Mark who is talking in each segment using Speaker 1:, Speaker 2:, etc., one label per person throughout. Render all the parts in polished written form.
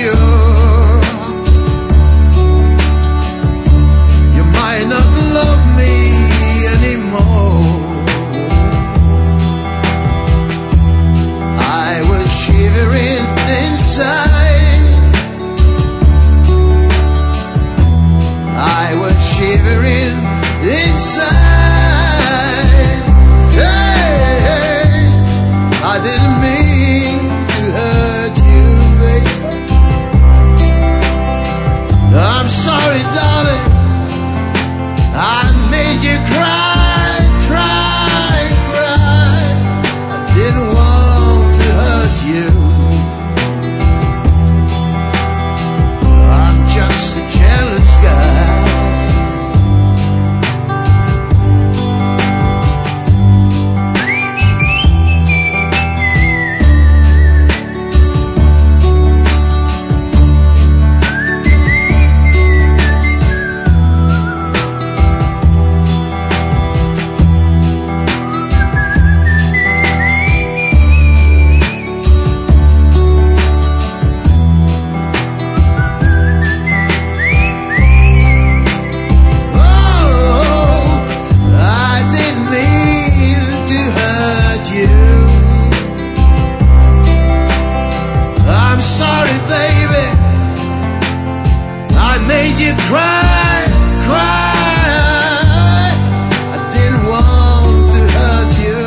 Speaker 1: pure. You might not love me anymore. I was shivering inside. I was shivering inside. Hey, hey, I didn't mean to hurt you, babe. I'm sorry, darling. I made you cry, cry, cry. I didn't want to hurt you. I'm just a jealous guy. Made you cry, cry. I didn't want to hurt you.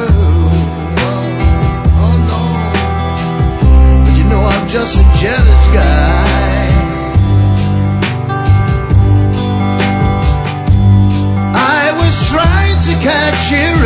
Speaker 1: Oh, no. But you know I'm just a jealous guy. I was trying to catch you